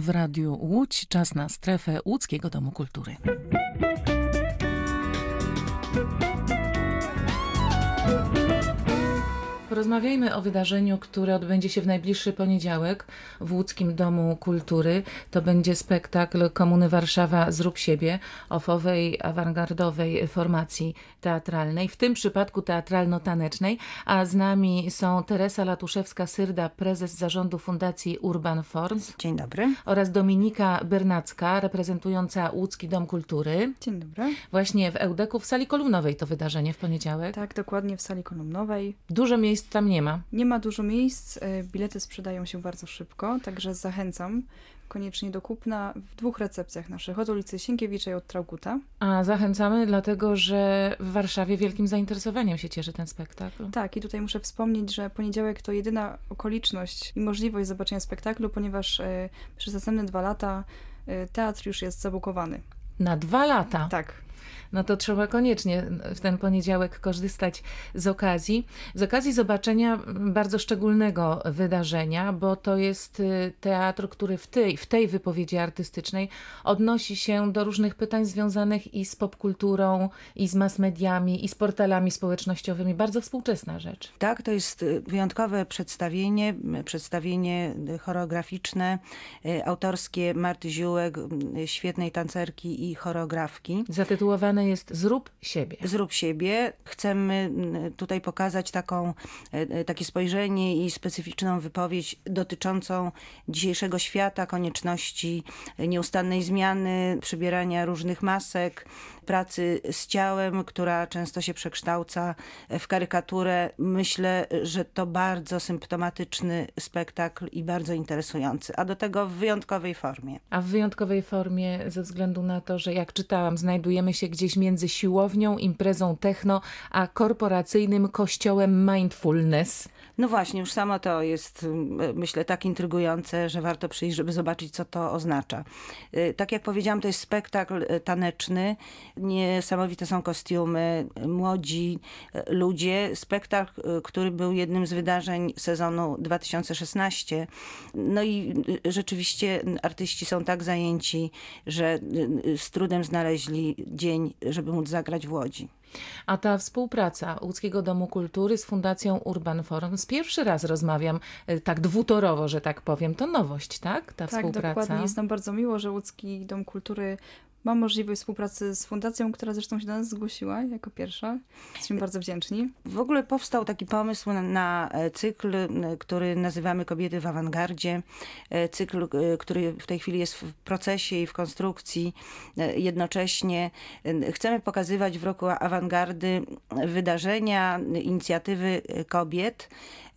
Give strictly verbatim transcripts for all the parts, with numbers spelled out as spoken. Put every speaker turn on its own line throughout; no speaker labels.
w Radiu Łódź. Czas na strefę Łódzkiego Domu Kultury. Porozmawiajmy o wydarzeniu, które odbędzie się w najbliższy poniedziałek w Łódzkim Domu Kultury. To będzie spektakl Komuny Warszawa Zrób siebie, ofowej, awangardowej formacji teatralnej, w tym przypadku teatralno-tanecznej, a z nami są Teresa Latuszewska-Syrda, prezes zarządu Fundacji Urban Forms.
Dzień dobry.
Oraz Dominika Bernacka, reprezentująca Łódzki Dom Kultury.
Dzień dobry.
Właśnie w Ełdeku, w sali kolumnowej to wydarzenie w poniedziałek.
Tak, dokładnie w sali kolumnowej.
Dużo miejsc tam nie ma.
Nie ma dużo miejsc, bilety sprzedają się bardzo szybko, także zachęcam koniecznie do kupna w dwóch recepcjach naszych, od ulicy Sienkiewicza i od Trauguta.
A zachęcamy dlatego, że w Warszawie wielkim zainteresowaniem się cieszy ten spektakl.
Tak, i tutaj muszę wspomnieć, że poniedziałek to jedyna okoliczność i możliwość zobaczenia spektaklu, ponieważ y, przez następne dwa lata y, teatr już jest zabukowany.
Na dwa lata?
Tak.
No to trzeba koniecznie w ten poniedziałek korzystać z okazji. Z okazji zobaczenia bardzo szczególnego wydarzenia, bo to jest teatr, który w tej, w tej wypowiedzi artystycznej odnosi się do różnych pytań związanych i z popkulturą, i z mass mediami, i z portalami społecznościowymi. Bardzo współczesna rzecz.
Tak, to jest wyjątkowe przedstawienie, przedstawienie choreograficzne, autorskie Marty Ziółek, świetnej tancerki i choreografki.
Zatytułowane jest Zrób siebie.
Zrób siebie. Chcemy tutaj pokazać taką, takie spojrzenie i specyficzną wypowiedź dotyczącą dzisiejszego świata, konieczności nieustannej zmiany, przybierania różnych masek, pracy z ciałem, która często się przekształca w karykaturę. Myślę, że to bardzo symptomatyczny spektakl i bardzo interesujący, a do tego w wyjątkowej formie.
A w wyjątkowej formie ze względu na to, że jak czytałam, znajdujemy się gdzieś między siłownią, imprezą techno, a korporacyjnym kościołem mindfulness.
No właśnie, już samo to jest, myślę, tak intrygujące, że warto przyjść, żeby zobaczyć, co to oznacza. Tak jak powiedziałam, to jest spektakl taneczny. Niesamowite są kostiumy, młodzi ludzie. Spektakl, który był jednym z wydarzeń sezonu dwa tysiące szesnastego. No i rzeczywiście artyści są tak zajęci, że z trudem znaleźli dzień, żeby móc zagrać w Łodzi.
A ta współpraca Łódzkiego Domu Kultury z Fundacją Urban Forums, pierwszy raz rozmawiam tak dwutorowo, że tak powiem, to nowość, tak? Ta
tak,
współpraca.
Tak, dokładnie. Jest nam bardzo miło, że Łódzki Dom Kultury ma możliwość współpracy z fundacją, która zresztą się do nas zgłosiła jako pierwsza. Jesteśmy bardzo wdzięczni.
W ogóle powstał taki pomysł na, na cykl, który nazywamy Kobiety w awangardzie. Cykl, który w tej chwili jest w procesie i w konstrukcji jednocześnie. Chcemy pokazywać w roku awangardy wydarzenia, inicjatywy kobiet,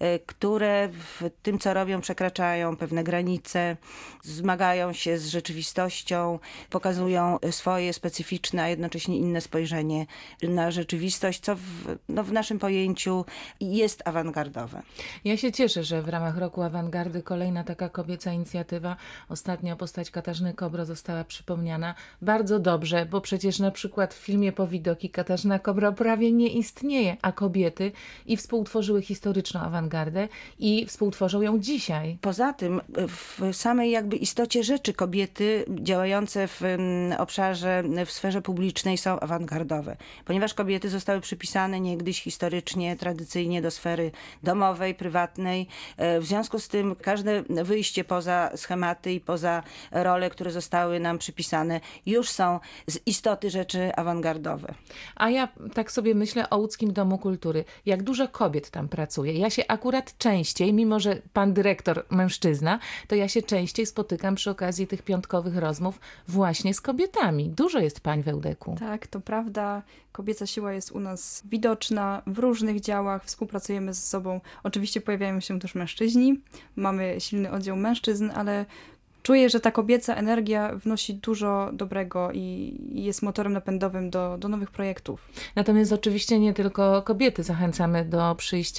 które w tym, co robią, przekraczają pewne granice, zmagają się z rzeczywistością, pokazują swoje specyficzne, a jednocześnie inne spojrzenie na rzeczywistość, co w, no, w naszym pojęciu jest awangardowe.
Ja się cieszę, że w ramach Roku Awangardy kolejna taka kobieca inicjatywa. Ostatnio postać Katarzyny Kobro została przypomniana. Bardzo dobrze, bo przecież na przykład w filmie Powidoki Katarzyna Kobro prawie nie istnieje, a kobiety i współtworzyły historyczną awangardę i współtworzą ją dzisiaj.
Poza tym w samej jakby istocie rzeczy kobiety działające w obszarze, w sferze publicznej są awangardowe, ponieważ kobiety zostały przypisane niegdyś historycznie, tradycyjnie do sfery domowej, prywatnej. W związku z tym każde wyjście poza schematy i poza role, które zostały nam przypisane, już są z istoty rzeczy awangardowe.
A ja tak sobie myślę o Łódzkim Domu Kultury. Jak dużo kobiet tam pracuje. Ja się akurat częściej, mimo że pan dyrektor mężczyzna, to ja się częściej spotykam przy okazji tych piątkowych rozmów właśnie z kobietami. Dużo jest pań w Ełdeku.
Tak, to prawda. Kobieca siła jest u nas widoczna w różnych działach. Współpracujemy ze sobą. Oczywiście pojawiają się też mężczyźni. Mamy silny oddział mężczyzn, ale czuję, że ta kobieca energia wnosi dużo dobrego i jest motorem napędowym do, do nowych projektów.
Natomiast oczywiście nie tylko kobiety zachęcamy do przyjścia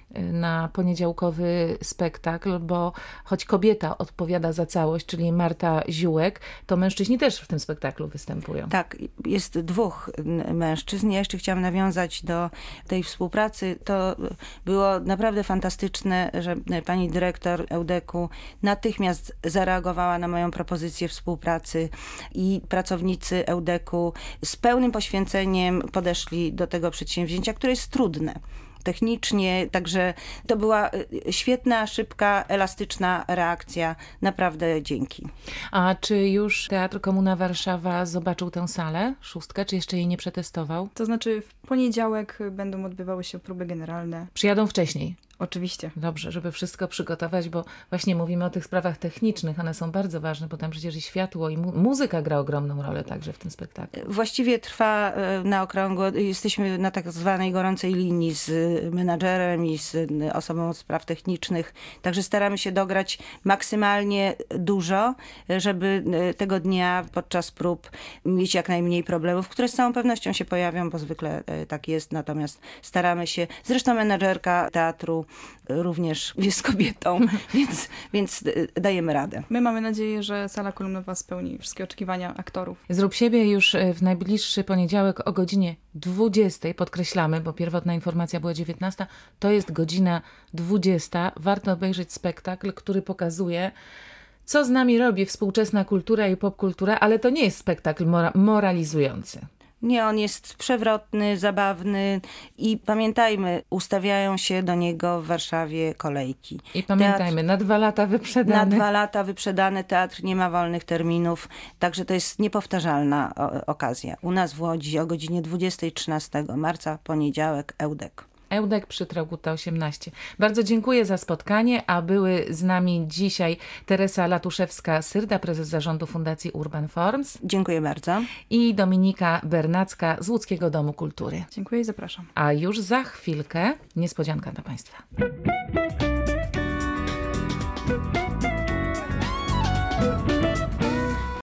na poniedziałkowy spektakl, bo choć kobieta odpowiada za całość, czyli Marta Ziółek, to mężczyźni też w tym spektaklu występują.
Tak, jest dwóch mężczyzn. Ja jeszcze chciałam nawiązać do tej współpracy. To było naprawdę fantastyczne, że pani dyrektor Eudeku natychmiast zareagowała na moją propozycję współpracy i pracownicy Eudeku z pełnym poświęceniem podeszli do tego przedsięwzięcia, które jest trudne technicznie, także to była świetna, szybka, elastyczna reakcja. Naprawdę dzięki.
A czy już Teatr Komuna Warszawa zobaczył tę salę, szóstkę, czy jeszcze jej nie przetestował?
To znaczy w poniedziałek będą odbywały się próby generalne.
Przyjadą wcześniej.
Oczywiście.
Dobrze, żeby wszystko przygotować, bo właśnie mówimy o tych sprawach technicznych, one są bardzo ważne, bo tam przecież i światło, i mu- muzyka gra ogromną rolę także w tym spektaklu.
Właściwie trwa na okrągło, jesteśmy na tak zwanej gorącej linii z menadżerem i z osobą od spraw technicznych, także staramy się dograć maksymalnie dużo, żeby tego dnia podczas prób mieć jak najmniej problemów, które z całą pewnością się pojawią, bo zwykle tak jest, natomiast staramy się, zresztą menadżerka teatru również jest kobietą, więc, więc dajemy radę.
My mamy nadzieję, że sala kolumnowa spełni wszystkie oczekiwania aktorów.
Zrób siebie już w najbliższy poniedziałek o godzinie dwudziestej, podkreślamy, bo pierwotna informacja była dziewiętnasta, to jest godzina dwudziesta. Warto obejrzeć spektakl, który pokazuje, co z nami robi współczesna kultura i popkultura, ale to nie jest spektakl mora- moralizujący.
Nie, on jest przewrotny, zabawny i pamiętajmy, ustawiają się do niego w Warszawie kolejki.
I pamiętajmy, teatr, na dwa lata wyprzedany.
Na dwa lata wyprzedany teatr, nie ma wolnych terminów, także to jest niepowtarzalna o, okazja. U nas w Łodzi o godzinie dwudziestej trzynastego marca, poniedziałek, Eudek.
Eudek przy Traugutta osiemnaście. Bardzo dziękuję za spotkanie, a były z nami dzisiaj Teresa Latuszewska-Syrda, prezes zarządu Fundacji Urban Forms.
Dziękuję bardzo.
I Dominika Bernacka z Łódzkiego Domu Kultury.
Dziękuję i zapraszam.
A już za chwilkę niespodzianka dla Państwa.